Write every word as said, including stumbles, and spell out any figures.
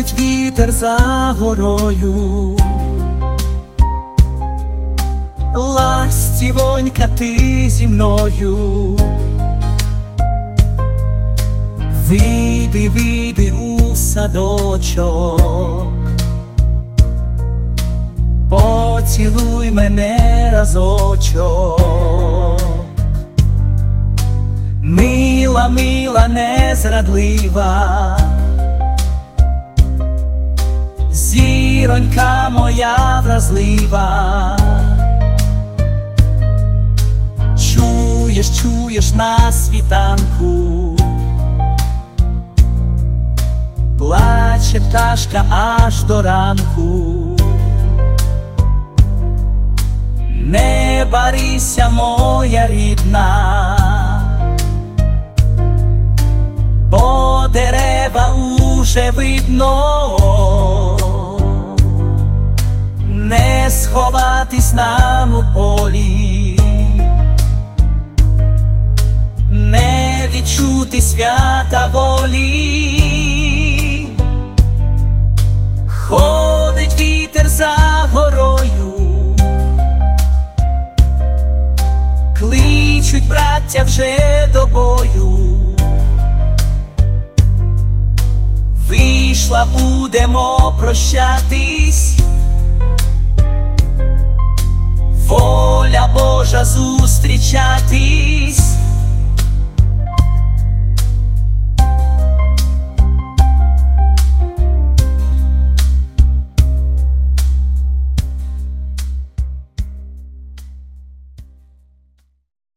Ходить вітер за горою, ластівонька, ти зі мною. Вийди, вийди у садочок, поцілуй мене разочок. Мила, мила, незрадлива, зіронька моя вразлива. Чуєш, чуєш на світанку, плаче пташка аж до ранку. Не барися, моя рідна, бо дерева уже видно. Не сховатись нам у полі, не відчути свята волі. Ходить вітер за горою, кличуть браття вже до бою. Вийшла, будемо прощатись, воля Божа зустрічатись.